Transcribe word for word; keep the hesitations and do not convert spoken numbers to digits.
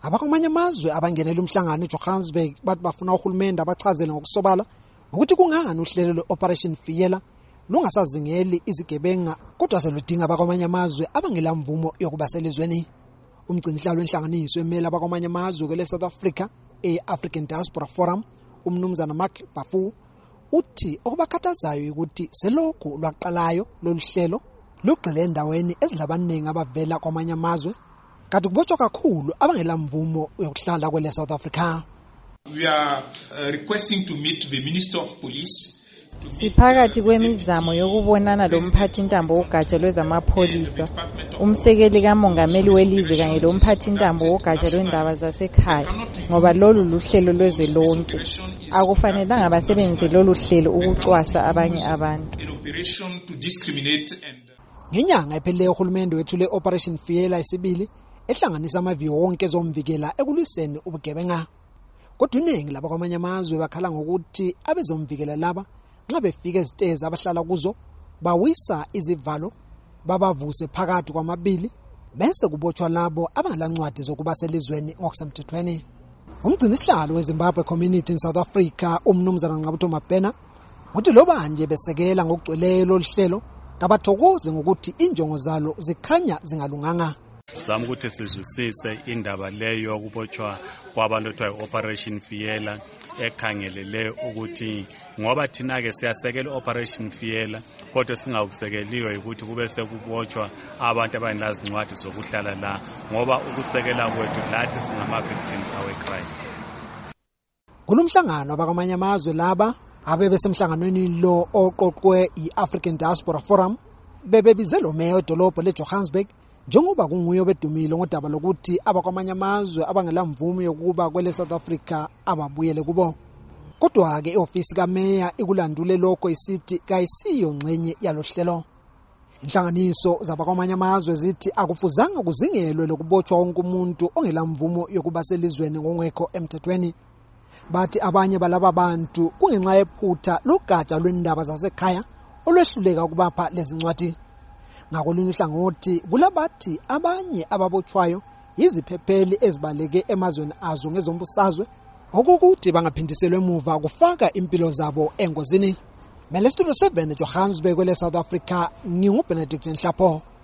Abakwamanye amazwe abangenela umhlangano eJohannesburg bathi bafuna uhulumende abachazele ngokusobala ukuthi kungani uhlelo lwe-Operation Fikela lungasazingeli izigebenga kodwa seludinga abakwamanye amazwe abangela mvumo yokuba selizweni. Umgcinisihlalo wenhlanganiso emela abakwamanye amazwe kwele South Africa e-African Diaspora Forum, umnumzana Mark Bafu, uthi okubakhathazayo ukuthi selokhu lwaqalayo lolu hlelo lugxile endaweni ezilabaningi abavela kwamanye amazwe kanti kubotshwa kakhulu abangela mvumo yokuhlala kwele South Africa. We are uh, requesting to meet the Minister of Police. Siphakathi kwemizamo yokubonana lomphathintambo wogatsha lwezamapholisa, umsekeli kamongameli welizwe kanye lomphathintambo wogatsha lwendaba zasekhaya ngoba lolu luhlelo lwezwe lonke. Akufanelanga basebenzise lolu hlelo ukucwasa abanye abantu. Ngenyanga ephelileyo uhulumende wethule Operation Fikela isibili ehlanganisa amaviyo wonke ezomvikela ekulwiseni ubugebenga. Kodwa iningi labakwamanye amazwe bakhala ngokuthi abezomvikela laba nxa befika ezitezi abahlala kuzo bawisa izivalo babavuse phakathi kwamabili bese kubotshwa labo abangalancwadi zokuba selizweni ngokusemthethweni. Umgcinisihlalo weZimbabwe Community in South Africa, umnumzana Ngqabutho Mabhena, uthi loba nje besekela ngokugcweleyo lolu hlelo kabathokoze ngokuthi injongo zalo zikhanya zingalunganga. Sizama ukuthi sizwisise indaba leyo yokubotshwa kwabantu ethiwa Operation Fikela ekhangelele ukuthi ngoba thina ke siyasekela Operation Fikela kodwa singakusekeliyo ukuthi kube sekubotshwa abantu abanezincwadi zokuhlala la ngoba ukusekela kwethu lathi singama victims awe crime. Kulomhlangano abakwamanye amazwe laba abebesemhlanganweni lo oqoqwe i-African Diaspora Forum bebebize lo meya wedolobha leJohannesburg njengoba kunguye bedumile ngodaba lokuthi abakwamanye amazwe abangela mvume yokuba kwele South Africa ababuyele kubo. Kodwa ke iofisi kameya ikulandule lokho isithi kayisiyo ngxenye yalohlelo. Inhlanganiso zabakwamanye amazwe zithi akufuzanga kuzingelwe lokubotshwa wonke umuntu ongela mvumo yokuba selizweni ngongekho emthethweni. Bathi abanye balaba bantu kungenxa yephutha logatsha lwendaba zasekhaya olwehluleka ukubapha lezincwadi. Ngakolunye uhlangothi kulabathi abanye ababotshwayo yiziphepheli ezibaleke emazweni azo ngezombusazwe okukuthi bangaphindiselwe emuva kufaka impilo zabo engozini. Melestro seven eJohannesburg kwele South Africa, nginguBenedict Nhlapho.